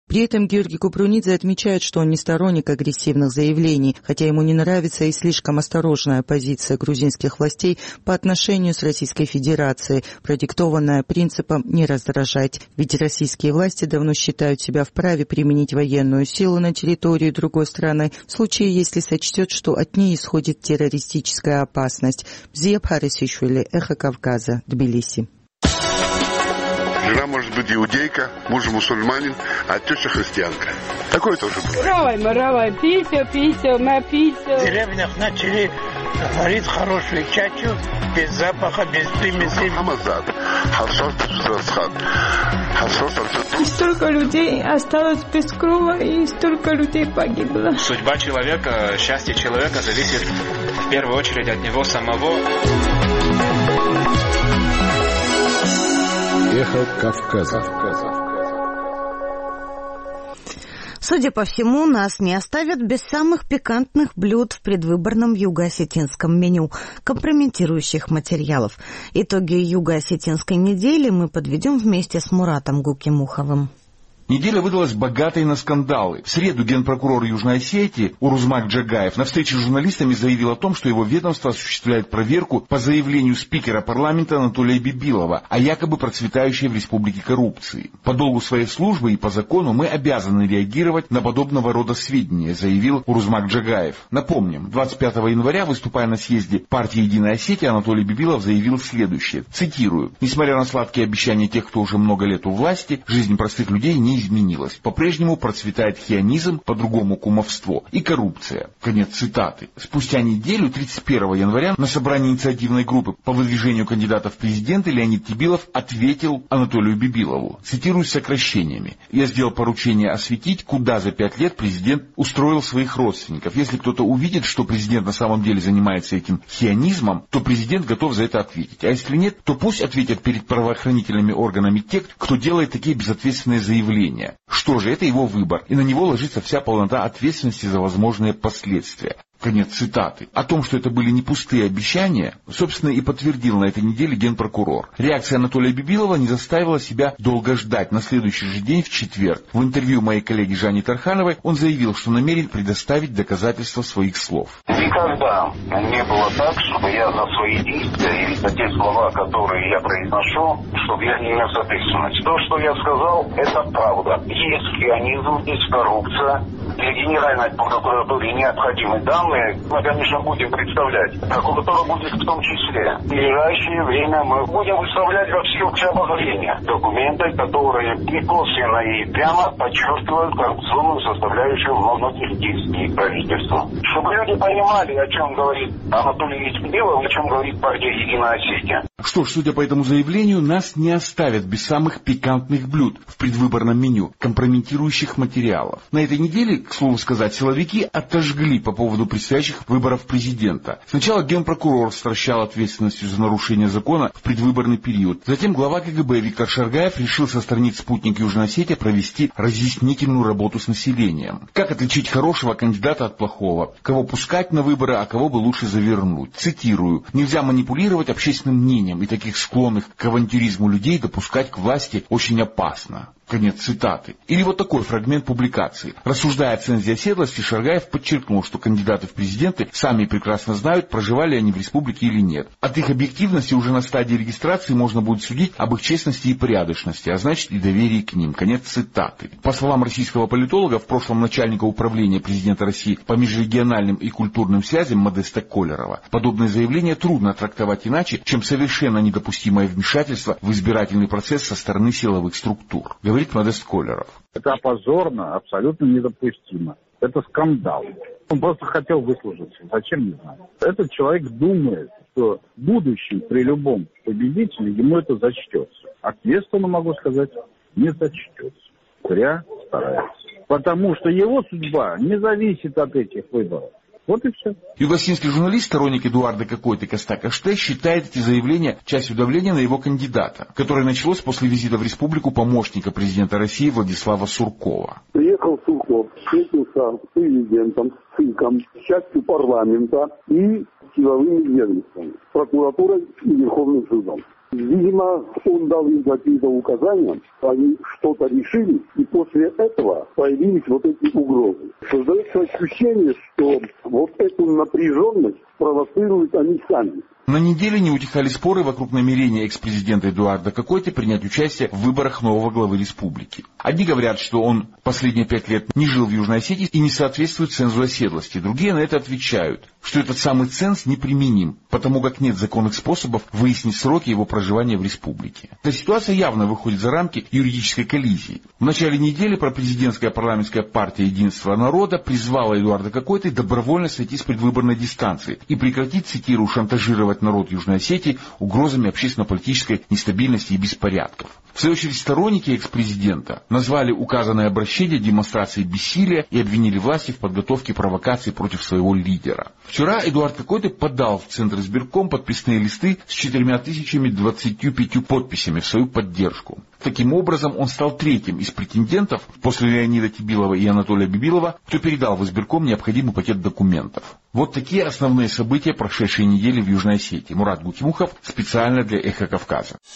При этом Георгий Купрунидзе отмечает, что он не сторонник агрессивных заявлений, хотя ему не нравится и слишком осторожная позиция грузинских властей по отношению с Российской Федерацией, продиктованная принципом «не раздражать». Ведь российские власти давно считают себя вправе применить военную силу на территории другой страны в случае, если сочтет, что от ней исходит террористическая опасность. Бзия Бхарисишвили, Эхо Кавказа, Тбилиси. Жена может быть иудейка, муж мусульманин, а теща христианка. Такое тоже бывает. Равай, писю, на писю. В деревнях начали варить хорошую чачу, без запаха, без примеси. И столько людей осталось без крова, и столько людей погибло. Судьба человека, счастье человека зависит в первую очередь от него самого. Эхо Кавказа. Судя по всему, нас не оставят без самых пикантных блюд в предвыборном юго-осетинском меню, компрометирующих материалов. Итоги юго-осетинской недели мы подведем вместе с Муратом Гукимуховым. Неделя выдалась богатой на скандалы. В среду генпрокурор Южной Осетии Урузмак Джагаев на встрече с журналистами заявил о том, что его ведомство осуществляет проверку по заявлению спикера парламента Анатолия Бибилова о якобы процветающей в республике коррупции. По долгу своей службы и по закону мы обязаны реагировать на подобного рода сведения, заявил Урузмак Джагаев. Напомним, 25 января, выступая на съезде партии «Единая Осетия», Анатолий Бибилов заявил следующее, цитирую: «Несмотря на сладкие обещания тех, кто уже много лет у власти, жизнь простых людей не изменилась. По-прежнему процветает хионизм, по-другому кумовство и коррупция». Конец цитаты. Спустя неделю, 31 января, на собрании инициативной группы по выдвижению кандидата в президенты Леонид Тибилов ответил Анатолию Бибилову, цитирую с сокращениями: «Я сделал поручение осветить, куда за 5 лет президент устроил своих родственников. Если кто-то увидит, что президент на самом деле занимается этим хионизмом, то президент готов за это ответить. А если нет, то пусть ответят перед правоохранительными органами те, кто делает такие безответственные заявления. Что же, это его выбор, и на него ложится вся полнота ответственности за возможные последствия». Конец цитаты. О том, что это были не пустые обещания, собственно, и подтвердил на этой неделе генпрокурор. Реакция Анатолия Бибилова не заставила себя долго ждать. На следующий же день, в четверг, в интервью моей коллеге Жанне Тархановой, он заявил, что намерен предоставить доказательства своих слов. Никогда не было так, чтобы я за свои действия и за те слова, которые я произношу, чтобы я не нес ответственность. То, что я сказал, это правда. Есть хионизм, есть коррупция. Для Генеральной прокуратуры необходимы данные. Мы, конечно, будем представлять. Прокуратура будет в том числе. В ближайшее время мы будем выставлять во всеобщее обозрение документы, которые и косвенно, и прямо подчеркивают коррупционную составляющую многих действий правительства. Чтобы люди понимали, о чем говорит Анатолий Бибилов, о чем говорит партия «Единая Осетия». Что ж, судя по этому заявлению, нас не оставят без самых пикантных блюд в предвыборном меню, компрометирующих материалов. На этой неделе, к слову сказать, силовики отожгли по поводу предстоящих выборов президента. Сначала генпрокурор стращал ответственностью за нарушение закона в предвыборный период. Затем глава КГБ Виктор Шаргаев решил со страниц «Спутник Южной Осетии» провести разъяснительную работу с населением. Как отличить хорошего кандидата от плохого? Кого пускать на выборы, а кого бы лучше завернуть? Цитирую: «Нельзя манипулировать общественным мнением, и таких склонных к авантюризму людей допускать к власти очень опасно». Конец цитаты. Или вот такой фрагмент публикации. Рассуждая о цензе оседлости, Шаргаев подчеркнул, что кандидаты в президенты сами прекрасно знают, проживали они в республике или нет. От их объективности уже на стадии регистрации можно будет судить об их честности и порядочности, а значит и доверии к ним. Конец цитаты. По словам российского политолога, в прошлом начальника управления президента России по межрегиональным и культурным связям Модеста Колерова, подобное заявление трудно трактовать иначе, чем совершенно недопустимое вмешательство в избирательный процесс со стороны силовых структур. Говорит Модест Колеров. Это позорно, абсолютно недопустимо. Это скандал. Он просто хотел выслужиться. Зачем, не знаю. Этот человек думает, что в будущем при любом победителе ему это зачтется. Ответственно могу сказать, не зачтется. Зря старается. Потому что его судьба не зависит от этих выборов. Вот и все. Югославский журналист, сторонник Эдуарда Какой-то Костака-Ште, считает эти заявления частью давления на его кандидата, которое началось после визита в республику помощника президента России Владислава Суркова. Приехал Сурков, встретился с президентом, с ЦИКом, с частью парламента и силовыми ведомствами, прокуратурой и Верховным судом. Видимо, он дал им какие-то указания, они что-то решили, и после этого появились вот эти угрозы. Создается ощущение, что вот эту напряженность провоцируют они сами. На неделе не утихали споры вокруг намерения экс-президента Эдуарда Кокойты принять участие в выборах нового главы республики. Одни говорят, что он последние 5 лет не жил в Южной Осетии и не соответствует цензу оседлости. Другие на это отвечают, что этот самый ценз неприменим, потому как нет законных способов выяснить сроки его проживания в республике. Эта ситуация явно выходит за рамки юридической коллизии. В начале недели пропрезидентская парламентская партия «Единство народа» призвала Эдуарда Кокойты добровольно сойти с предвыборной дистанции и прекратить, цитирую, шантажировать народ Южной Осетии угрозами общественно-политической нестабильности и беспорядков. В свою очередь, сторонники экс-президента назвали указанное обращение демонстрацией бессилия и обвинили власти в подготовке провокаций против своего лидера. Вчера Эдуард Кокойты подал в Центр избирком подписные листы с 4025 подписями в свою поддержку. Таким образом, он стал третьим из претендентов после Леонида Тибилова и Анатолия Бибилова, кто передал в избирком необходимый пакет документов. Вот такие основные события прошедшей недели в Южной Осетии. Мурат Гукимухов специально для «Эхо Кавказа».